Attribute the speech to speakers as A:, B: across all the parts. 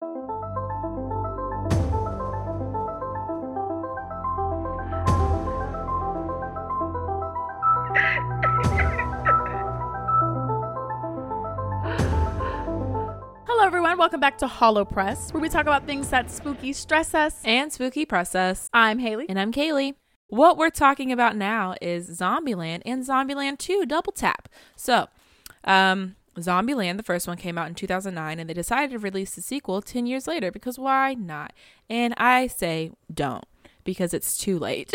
A: Hello everyone, welcome back to Hollow Press, where we talk about things that spooky stress us
B: and spooky press us.
A: I'm Haley.
B: And I'm Kaylee. What we're talking about now is Zombieland and Zombieland 2 Double Tap. So, Zombieland, the first one, came out in 2009, and they decided to release the sequel 10 years later, because why not? And I say don't, because it's too late.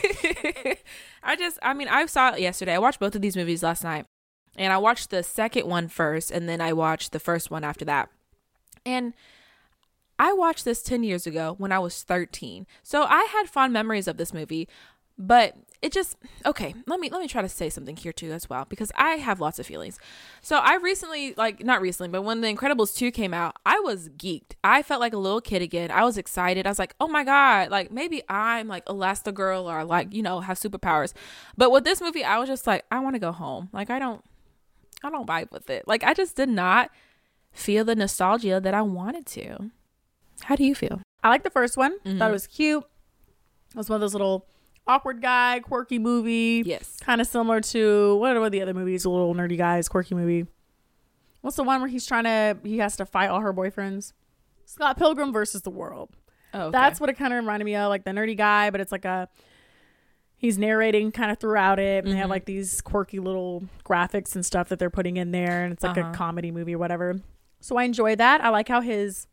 B: I saw it yesterday. I watched both of these movies last night, and I watched the second one first, and then I watched the first one after that. And I watched this 10 years ago when I was 13. So I had fond memories of this movie, but it just, okay, let me try to say something here too as well, because I have lots of feelings. So I recently, not recently, but when The Incredibles 2 came out, I was geeked. I felt like a little kid again. I was excited. I was like, oh my God, maybe I'm like Elastigirl or have superpowers. But with this movie, I was just like, I want to go home. I don't vibe with it. I just did not feel the nostalgia that I wanted to. How do you feel?
A: I like the first one. Thought it was cute. It was one of those little awkward guy, quirky movie.
B: Yes.
A: Kind of similar to, what are the other movies? A little nerdy guys, quirky movie. What's the one where he has to fight all her boyfriends? Scott Pilgrim versus the World.
B: Oh, okay.
A: That's what it kind of reminded me of, like the nerdy guy, but it's he's narrating kind of throughout it, and they have these quirky little graphics and stuff that they're putting in there, and it's like a comedy movie or whatever. So I enjoy that. I like how his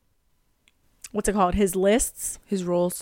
A: lists,
B: his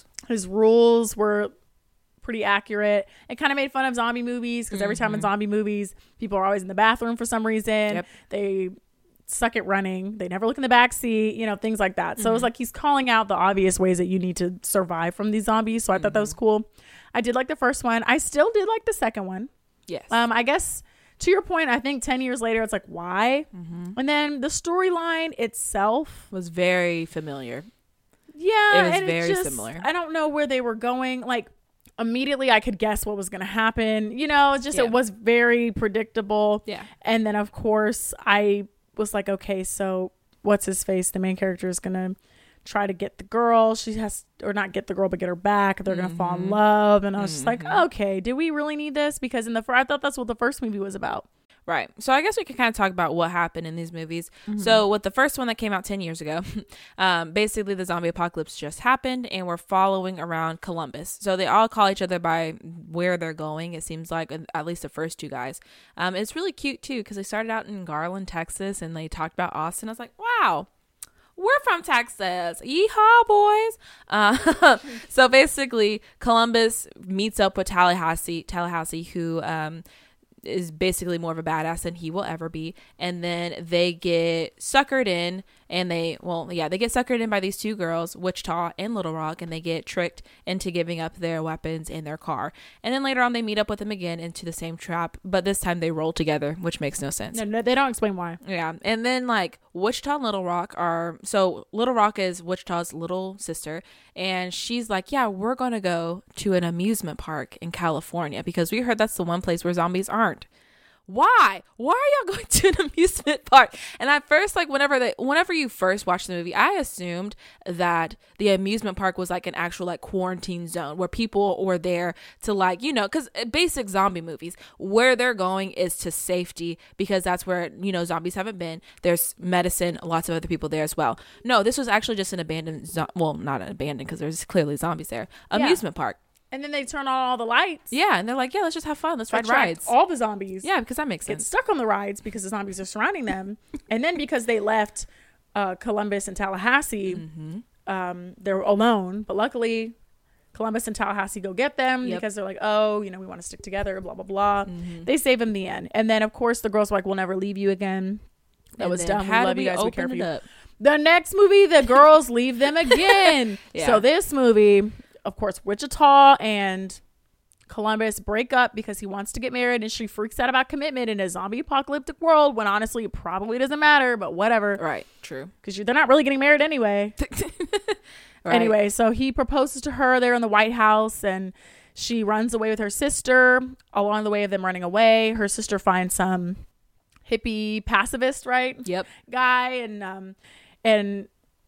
A: rules were pretty accurate. It kind of made fun of zombie movies, because every time in zombie movies, people are always in the bathroom for some reason. Yep. They suck at running. They never look in the back seat, things like that. So it was like he's calling out the obvious ways that you need to survive from these zombies. So I thought that was cool. I did like the first one. I still did like the second one.
B: Yes.
A: I guess to your point, I think 10 years later, it's like, why? And then the storyline itself
B: was very familiar.
A: Yeah.
B: It was very similar.
A: I don't know where they were going. Immediately I could guess what was going to happen. It was very predictable.
B: Yeah.
A: And then, of course, I was like, okay, so what's his face? The main character is going to try to get the girl. Or not get the girl, but get her back. They're going to fall in love. And I was just like, okay, do we really need this? Because I thought that's what the first movie was about.
B: Right. So I guess we can kind of talk about what happened in these movies. So with the first one that came out 10 years ago, basically the zombie apocalypse just happened, and we're following around Columbus. So they all call each other by where they're going, it seems like, at least the first two guys. It's really cute too, because they started out in Garland, Texas, and they talked about Austin. I was like, wow, we're from Texas. Yeehaw, boys. So basically Columbus meets up with Tallahassee, who is basically more of a badass than he will ever be, and then they get suckered in, and they get suckered in by these two girls, Wichita and Little Rock, and they get tricked into giving up their weapons and their car. And then later on they meet up with them again into the same trap, but this time they roll together, which makes no sense.
A: No, they don't explain why.
B: Yeah. And then Wichita and Little Rock Little Rock is Wichita's little sister, and she's like, yeah, we're gonna go to an amusement park in California, because we heard that's the one place where zombies aren't. Why are y'all going to an amusement park? And at first, whenever you first watch the movie, I assumed that the amusement park was an actual quarantine zone where people were there to because basic zombie movies, where they're going is to safety, because that's where zombies haven't been. There's medicine, lots of other people there as well. No, this was actually just an abandoned not an abandoned, because there's clearly zombies there, amusement park.
A: And then they turn on all the lights.
B: Yeah, and they're like, yeah, let's just have fun. Let's ride rides.
A: All the zombies.
B: Yeah, because that makes sense.
A: Get stuck on the rides because the zombies are surrounding them. And then because they left Columbus and Tallahassee, they're alone. But luckily, Columbus and Tallahassee go get them because they're like, oh, we want to stick together, blah, blah, blah. They save them in the end. And then, of course, the girls were like, we'll never leave you again. That was dumb. We love you guys. We care for you. The next movie, the girls leave them again. So this movie, of course, Wichita and Columbus break up because he wants to get married, and she freaks out about commitment in a zombie apocalyptic world, when honestly it probably doesn't matter, but whatever.
B: Right. True.
A: Because they're not really getting married anyway.
B: Right.
A: Anyway, so he proposes to her there in the White House, and she runs away with her sister. Along the way of them running away, her sister finds some hippie pacifist, right?
B: Yep.
A: Guy, and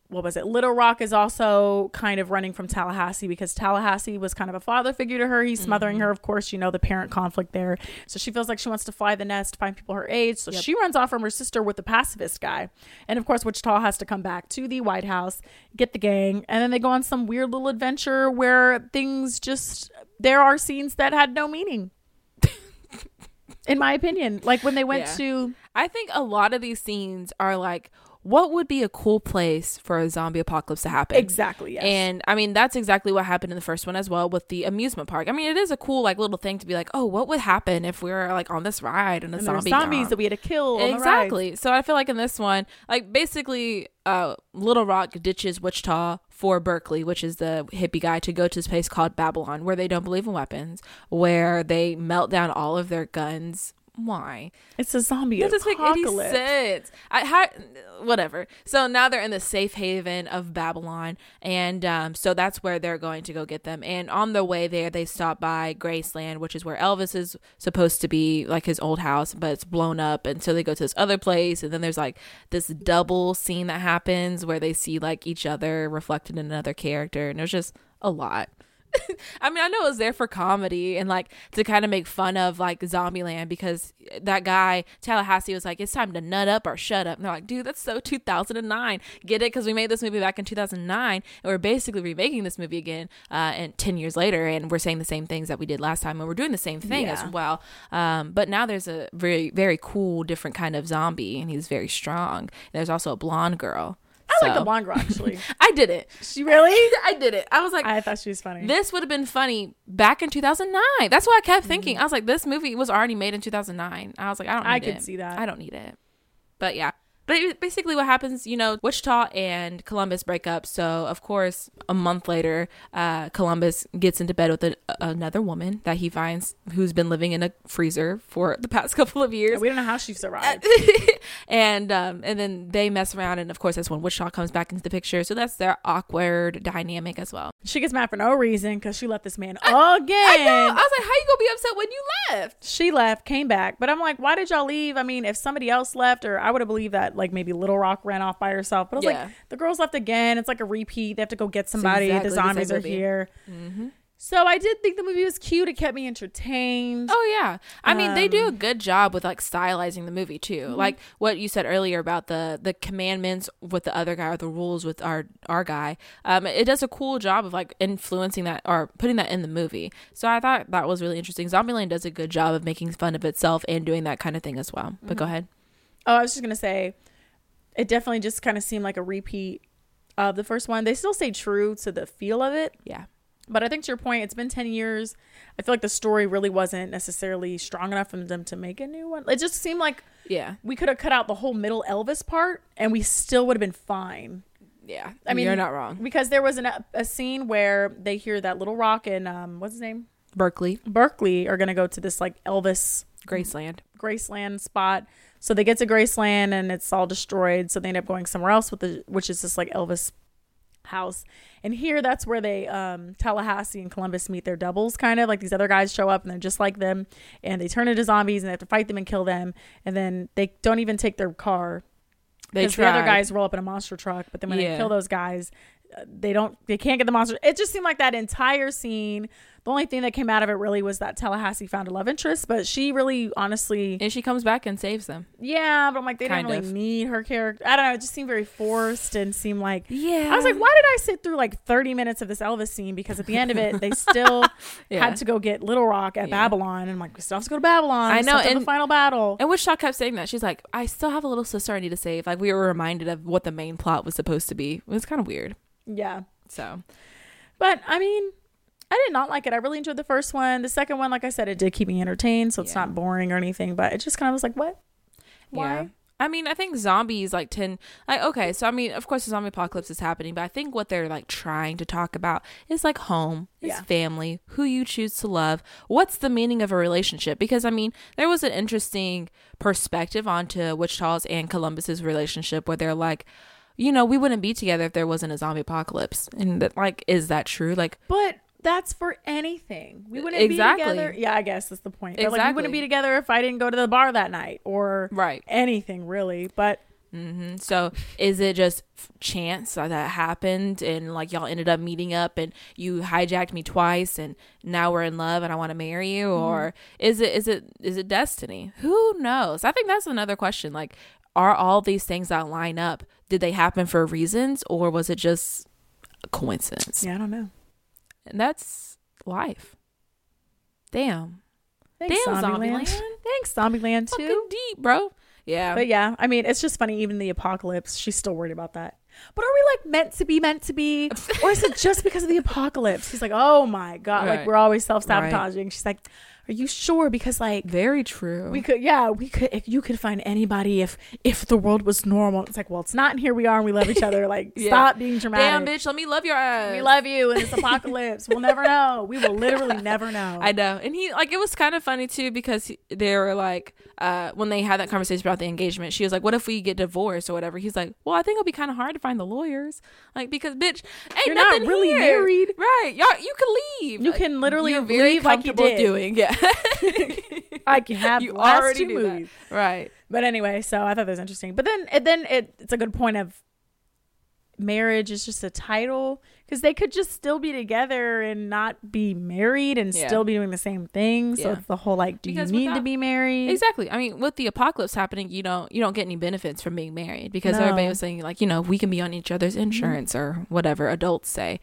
A: what was it? Little Rock is also kind of running from Tallahassee because Tallahassee was kind of a father figure to her. He's smothering her, of course, the parent conflict there. So she feels like she wants to fly the nest, find people her age. So she runs off from her sister with the pacifist guy. And of course, Wichita has to come back to the White House, get the gang. And then they go on some weird little adventure where there are scenes that had no meaning. In my opinion, like when they went to...
B: I think a lot of these scenes are like, what would be a cool place for a zombie apocalypse to happen?
A: Exactly, yes.
B: And I mean, that's exactly what happened in the first one as well with the amusement park. I mean, it is a cool like little thing to be like, oh, what would happen if we were like on this ride and zombies
A: that we had to kill
B: exactly. So I feel like in this one, like basically Little Rock ditches Wichita for Berkeley, which is the hippie guy, to go to this place called Babylon, where they don't believe in weapons, where they melt down all of their guns. Why?
A: It's a zombie apocalypse. That doesn't make any
B: sense. Whatever. So now they're in the safe haven of Babylon, and so that's where they're going to go get them. And on the way there, they stop by Graceland, which is where Elvis is supposed to be, like his old house, but it's blown up. And so they go to this other place, and then there's like this double scene that happens where they see like each other reflected in another character, and there's just a lot. I mean, I know it was there for comedy and like to kind of make fun of like Zombieland, because that guy Tallahassee was like, it's time to nut up or shut up. And they're like, dude, that's so 2009. Get it? Because we made this movie back in 2009 and we're basically remaking this movie again and 10 years later, and we're saying the same things that we did last time, and we're doing the same thing as well. But now there's a very, very cool different kind of zombie, and he's very strong. There's also a blonde girl.
A: I like the blonde girl, actually.
B: I did it.
A: She really?
B: I did it. I was like,
A: I thought she was funny.
B: This would have been funny back in 2009. That's what I kept thinking. I was like, this movie was already made in 2009. I was like, I could
A: see that.
B: I don't need it. But yeah. But basically what happens, Wichita and Columbus break up. So, of course, a month later, Columbus gets into bed with another woman that he finds who's been living in a freezer for the past couple of years.
A: Yeah, we don't know how she survived.
B: And then they mess around. And, of course, that's when Wichita comes back into the picture. So that's their awkward dynamic as well.
A: She gets mad for no reason because she left this man again.
B: I know. I was like, how you going to be upset when you left?
A: She left, came back. But I'm like, why did y'all leave? I mean, if somebody else left, or I would have believed that like maybe Little Rock ran off by herself, but I was like, the girls left again. It's like a repeat. They have to go get somebody. Exactly the zombies are here. Mm-hmm. So I did think the movie was cute. It kept me entertained.
B: Oh yeah, I mean they do a good job with like stylizing the movie too. Mm-hmm. Like what you said earlier about the commandments with the other guy, or the rules with our guy. It does a cool job of like influencing that or putting that in the movie. So I thought that was really interesting. Zombieland does a good job of making fun of itself and doing that kind of thing as well. But go ahead.
A: Oh, I was just gonna say, it definitely just kind of seemed like a repeat of the first one. They still stay true to the feel of it.
B: Yeah.
A: But I think to your point, it's been 10 years. I feel like the story really wasn't necessarily strong enough for them to make a new one. It just seemed like we could have cut out the whole middle Elvis part and we still would have been fine.
B: Yeah. I mean, you're not wrong.
A: Because there was a scene where they hear that Little Rock and what's his name?
B: Berkeley
A: are going to go to this like Elvis Graceland spot. So they get to Graceland and it's all destroyed. So they end up going somewhere else which is this like Elvis house. And here that's where they Tallahassee and Columbus meet their doubles, kind of like these other guys show up and they're just like them and they turn into zombies and they have to fight them and kill them. And then they don't even take their car. The other guys roll up in a monster truck, but then when they kill those guys, they can't get the monster. It just seemed like that entire scene. The only thing that came out of it really was that Tallahassee found a love interest, but she really honestly,
B: and she comes back and saves them.
A: Yeah, but I'm like, they didn't really need her character. I don't know. It just seemed very forced and seemed like, I was like, why did I sit through like 30 minutes of this Elvis scene? Because at the end of it, they still had to go get Little Rock at Babylon. And I'm like, we still have to go to Babylon.
B: I know.
A: And the final battle.
B: And Wichita kept saying that. She's like, I still have a little sister I need to save. Like we were reminded of what the main plot was supposed to be. It was kind of weird.
A: Yeah.
B: So,
A: but I mean, I did not like it. I really enjoyed the first one. The second one, like I said, it did keep me entertained, so it's not boring or anything, but it just kind of was like, what? Why?
B: Yeah. I mean, I think zombies okay, so I mean, of course the zombie apocalypse is happening, but I think what they're like trying to talk about is like home, is family, who you choose to love, what's the meaning of a relationship? Because I mean, there was an interesting perspective onto Wichita's and Columbus's relationship where they're like, we wouldn't be together if there wasn't a zombie apocalypse. And that, like, is that true? Like,
A: but that's for anything. We wouldn't be together. Yeah, I guess that's the point. But like, we wouldn't be together if I didn't go to the bar that night or anything really. But
B: So is it just chance that happened and like y'all ended up meeting up and you hijacked me twice and now we're in love and I want to marry you, or is it destiny? Who knows? I think that's another question. Like, are all these things that line up, did they happen for reasons, or was it just a coincidence?
A: Yeah, I don't know.
B: And that's life. Damn.
A: Thanks, Zombieland. Thanks, Zombieland, too.
B: Fucking deep, bro. Yeah.
A: But yeah, I mean, it's just funny. Even the apocalypse, she's still worried about that. But are we like meant to be? Or is it just because of the apocalypse? He's like, oh my God.
B: Right.
A: Like, we're always self-sabotaging. Right. She's like, are you sure? Because like,
B: very true.
A: We could, if you could find anybody if the world was normal. It's like, well, it's not, and here we are and we love each other. Like, stop being dramatic.
B: Damn, bitch, let me love your ass.
A: We love you in this apocalypse. We'll never know. We will literally never know.
B: I know. And he, like, it was kind of funny too, because they were like, when they had that conversation about the engagement, she was like, what if we get divorced or whatever? He's like, well, I think it'll be kind of hard to find the lawyers. Like, because bitch, ain't
A: you're
B: nothing
A: not really
B: here.
A: Married.
B: Right. Y'all, you can leave.
A: You can literally
B: you're very
A: leave like you did.
B: doing. Yeah.
A: Like you have
B: you
A: last
B: already
A: 2
B: do
A: movies.
B: That. Right.
A: But anyway, so I thought that was interesting. But then it's a good point of marriage is just a title, because they could just still be together and not be married and still be doing the same thing. So it's the whole like, do because you need to be married?
B: Exactly. I mean, with the apocalypse happening, you don't get any benefits from being married, because everybody was saying like, we can be on each other's insurance or whatever adults say.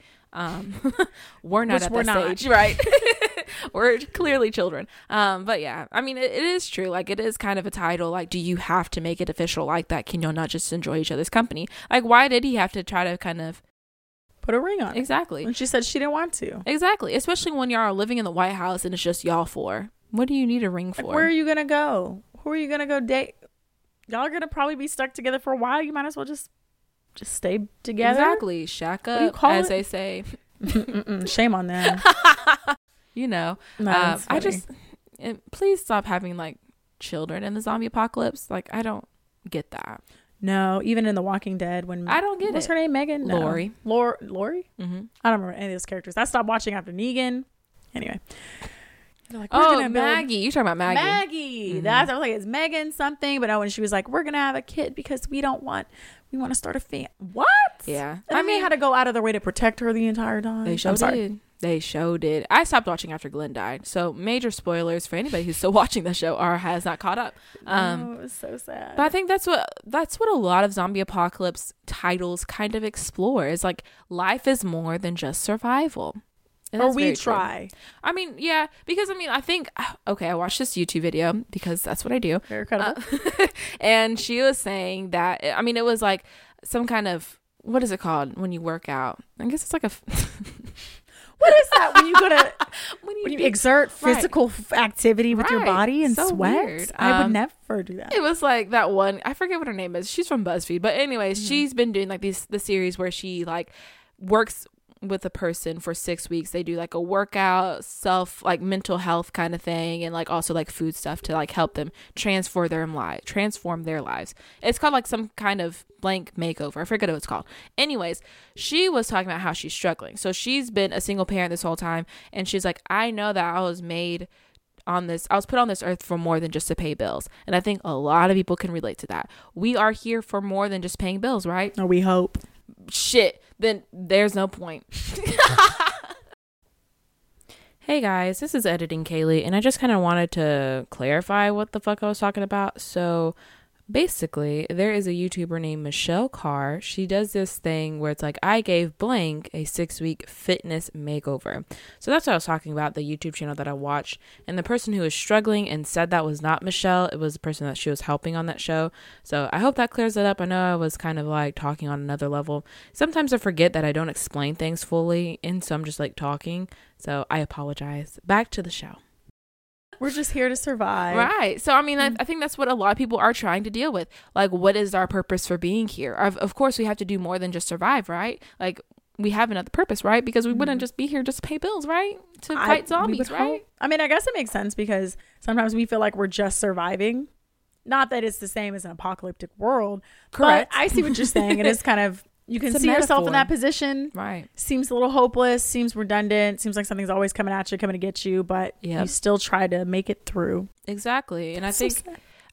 B: We're not at that stage, right? We're clearly children. But yeah, I mean, it is true. Like, it is kind of a title. Like, do you have to make it official like that? Can you not just enjoy each other's company? Like, why did he have to try to kind of
A: put a ring on it?
B: Exactly.
A: And she said she didn't want to.
B: Exactly. Especially when y'all are living in the White House and it's just y'all four. What do you need a ring for?
A: Like, where are you gonna go? Who are you gonna go date? Y'all are gonna probably be stuck together for a while. You might as well just stay together.
B: Exactly. Shack up, as they say.
A: Shame on them.
B: No, I just please stop having like children in the zombie apocalypse. Like, I don't get that.
A: No, even in The Walking Dead, when
B: I don't get
A: what's her name? Megan? No.
B: Lori.
A: Lori? Mm-hmm. I don't remember any of those characters. I stopped watching after Negan. Anyway.
B: Like, Maggie. You're talking about Maggie.
A: Maggie. Mm-hmm. I was like, it's Megan something. But when she was like, we're going to have a kid because we want to start a family. What?
B: Yeah.
A: And they had to go out of their way to protect her the entire time.
B: They sure did. I stopped watching after Glenn died. So major spoilers for anybody who's still watching the show or has not caught up.
A: It was so sad.
B: But I think that's what a lot of zombie apocalypse titles kind of explore, is like, life is more than just survival.
A: Or we try.
B: I mean, yeah, because I think, okay, I watched this YouTube video because that's what I do.
A: Very credible.
B: And she was saying that, it was like some kind of, what is it called when you work out? I guess it's like a...
A: What is that when you go to when you exert physical activity with your body and so sweat? Weird. I would never do that.
B: It was like that one, I forget what her name is. She's from BuzzFeed, but anyways, she's been doing like the series where she like works with a person for 6 weeks. They do like a workout, mental health kind of thing, and like also like food stuff to like help them transform their lives. It's called like some kind of blank makeover. I forget what it's called. Anyways, she was talking about how she's struggling. So she's been a single parent this whole time, and she's like, I know that I was put on this earth for more than just to pay bills. And I think a lot of people can relate to that. We are here for more than just paying bills, right?
A: Or we hope.
B: Shit, then there's no point. Hey guys, this is Editing Kaylee, and I just kind of wanted to clarify what the fuck I was talking about. So basically, there is a YouTuber named Michelle Carr. She does this thing where it's like, I gave blank a 6-week fitness makeover. So that's what I was talking about, the YouTube channel that I watched. And the person who was struggling and said that was not Michelle, it was the person that she was helping on that show. So I hope that clears it up. I know I was kind of like talking on another level. Sometimes I forget that I don't explain things fully, and so I'm just like talking. So I apologize. Back to the show.
A: We're just here to survive.
B: Right. So, I think that's what a lot of people are trying to deal with. Like, what is our purpose for being here? Of course, we have to do more than just survive, right? Like, we have another purpose, right? Because we wouldn't just be here just to pay bills, right? To fight zombies, right?
A: I guess it makes sense because sometimes we feel like we're just surviving. Not that it's the same as an apocalyptic world.
B: Correct.
A: But I see what you're saying. It is kind of... You can see yourself in that position.
B: Right.
A: Seems a little hopeless. Seems redundant. Seems like something's always coming at you, coming to get you. But you still try to make it through.
B: Exactly. And I think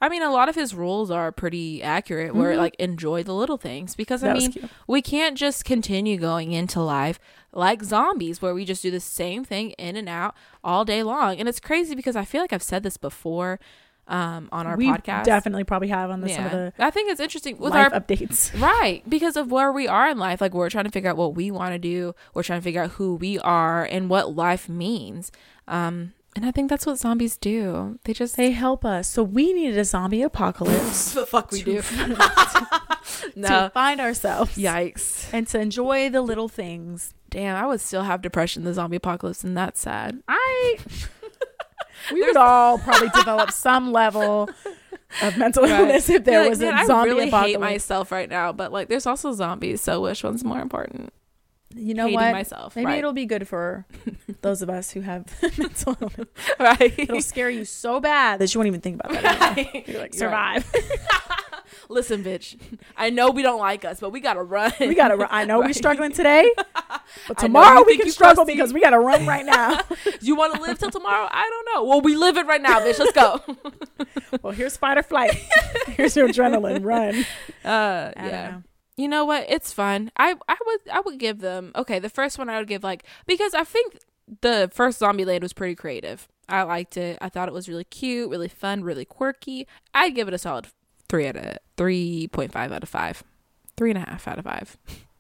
B: I mean, a lot of his rules are pretty accurate, where like enjoy the little things, because I mean, we can't just continue going into life like zombies where we just do the same thing in and out all day long. And it's crazy because I feel like I've said this before on our podcast.
A: Definitely probably have on some of the
B: I think it's interesting with
A: life
B: our
A: updates.
B: Right, because of where we are in life. Like, we're trying to figure out what we want to do. We're trying to figure out who we are and what life means. And I think that's what zombies do. They help us. So we needed a zombie apocalypse. The fuck we do.
A: To find ourselves.
B: Yikes.
A: And to enjoy the little things.
B: Damn, I would still have depression in the zombie apocalypse, and that's sad.
A: We would all probably develop some level of mental illness if there was a zombie
B: I really
A: apocalypse.
B: hate myself right now, but like, there's also zombies, so which one's more important?
A: You know
B: Hating
A: what?
B: myself.
A: Maybe
B: right.
A: it'll be good for those of us who have mental illness.
B: Right.
A: It'll scare you so bad that you won't even think about that anymore. You're like, survive.
B: Listen, bitch, I know we don't like us, but we gotta run.
A: We gotta run. I know we're struggling today, but tomorrow we can struggle because we gotta run right now.
B: You want to live till tomorrow? I don't know. Well, we live it right now, bitch. Let's go.
A: Well, here's fight or flight. Here's your adrenaline. Run.
B: Yeah.
A: I don't know.
B: You know what? It's fun. I would give them, okay, the first one I would give, like, because I think the first Zombieland was pretty creative. I liked it. I thought it was really cute, really fun, really quirky. I'd give it a solid 3.5 out of 5. 3.5 out of 5.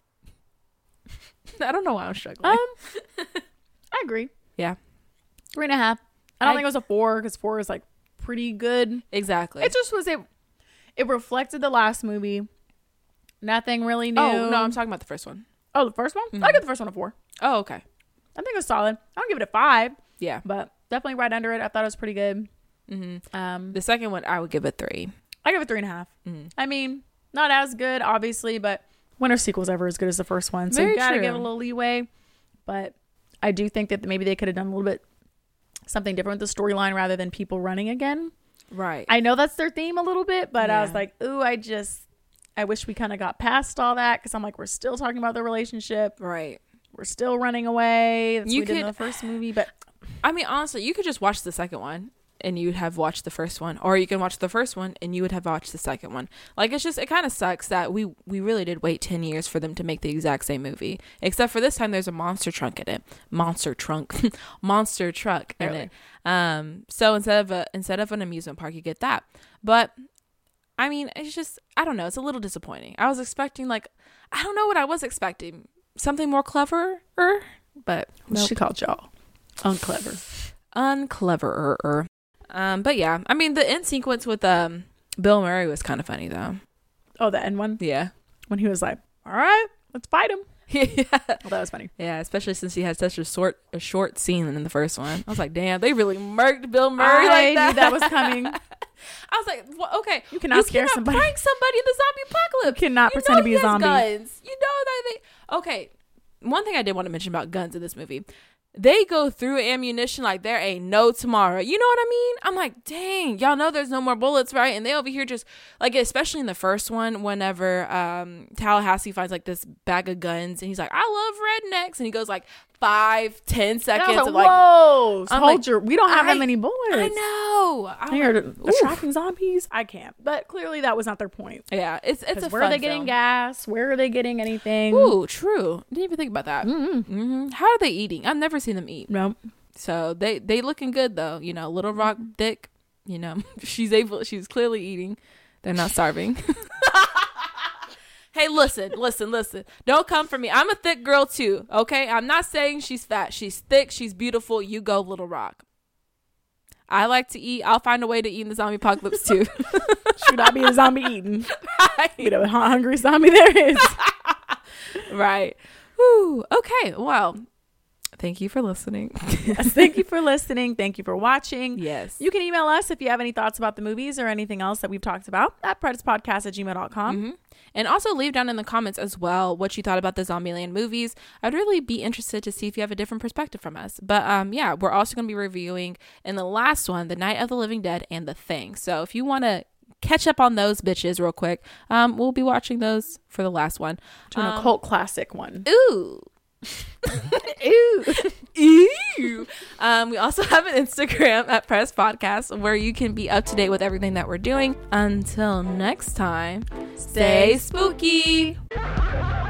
B: I don't know why I'm struggling.
A: I agree.
B: Yeah.
A: 3.5. I don't think it was a 4 because 4 is like pretty good.
B: Exactly.
A: It just was it reflected the last movie. Nothing really new.
B: Oh, no, I'm talking about the first one.
A: Oh, the first one?
B: Mm-hmm.
A: I give the first one a 4.
B: Oh, okay.
A: I think it was solid. I don't give it a 5.
B: Yeah.
A: But definitely right under it. I thought it was pretty good.
B: Mm-hmm. The second one, I would give it 3.
A: I give it 3.5. I mean, not as good, obviously, but when are sequels ever as good as the first one? So you gotta give it a little leeway. But I do think that maybe they could have done a little bit something different with the storyline rather than people running again.
B: Right.
A: I know that's their theme a little bit, but I was like, ooh, I wish we kind of got past all that, because I'm like, we're still talking about the relationship.
B: Right.
A: We're still running away. That's what we did in the first movie. But
B: I mean, honestly, you could just watch the second one and you'd have watched the first one, or you can watch the first one and you would have watched the second one. Like, it's just, it kind of sucks that we really did wait 10 years for them to make the exact same movie, except for this time there's a monster truck in it. Monster truck in it. So instead of an amusement park, you get that. But I mean, it's just, I don't know, it's a little disappointing. I was expecting, like, I don't know what I was expecting, something more clever, but nope.
A: She called y'all uncleverer.
B: But yeah, I mean, the end sequence with Bill Murray was kind of funny though.
A: Oh, the end one?
B: Yeah.
A: When he was like, all right, let's fight him.
B: Yeah.
A: Well, that was funny.
B: Yeah, especially since he had such a short scene in the first one. I was like, damn, they really murked Bill Murray like that.
A: I knew that was coming.
B: I was like, well, okay,
A: you cannot scare somebody.
B: Prank somebody in the zombie apocalypse.
A: You cannot pretend to be a zombie.
B: Guns. You know that okay. One thing I did want to mention about guns in this movie. They go through ammunition like there ain't no tomorrow. You know what I mean? I'm like, dang, y'all know there's no more bullets, right? And they over here just, like, especially in the first one, whenever Tallahassee finds, like, this bag of guns, and he's like, I love rednecks. And he goes, like, 5-10 seconds.
A: Of like, whoa, we don't have that many bullets.
B: I know.
A: You're attracting zombies. I can't. But clearly that was not their point.
B: Yeah, it's a
A: where are they getting gas? Where are they getting anything?
B: Ooh, true. Didn't even think about that. How are they eating? I've never seen them eat.
A: No.
B: So they looking good though. You know, Little Rock Dick. You know, she's clearly eating. They're not starving. Hey, listen. Don't come for me. I'm a thick girl too, okay? I'm not saying she's fat. She's thick. She's beautiful. You go, Little Rock. I like to eat. I'll find a way to eat in the zombie apocalypse too.
A: Should I be a zombie eating? Right. You know, how hungry zombie there is.
B: Right. Whew. Okay. Well, thank you for listening.
A: Yes, thank you for listening. Thank you for watching.
B: Yes.
A: You can email us if you have any thoughts about the movies or anything else that we've talked about at predicspodcast@gmail.com.
B: And also leave down in the comments as well what you thought about the Zombieland movies. I'd really be interested to see if you have a different perspective from us. But yeah, we're also going to be reviewing in the last one, The Night of the Living Dead and The Thing. So if you want to catch up on those bitches real quick, we'll be watching those for the last one.
A: To an occult classic one.
B: Ooh. Ew. Ew. We also have an Instagram at Press Podcast where you can be up to date with everything that we're doing. Until next time, stay spooky.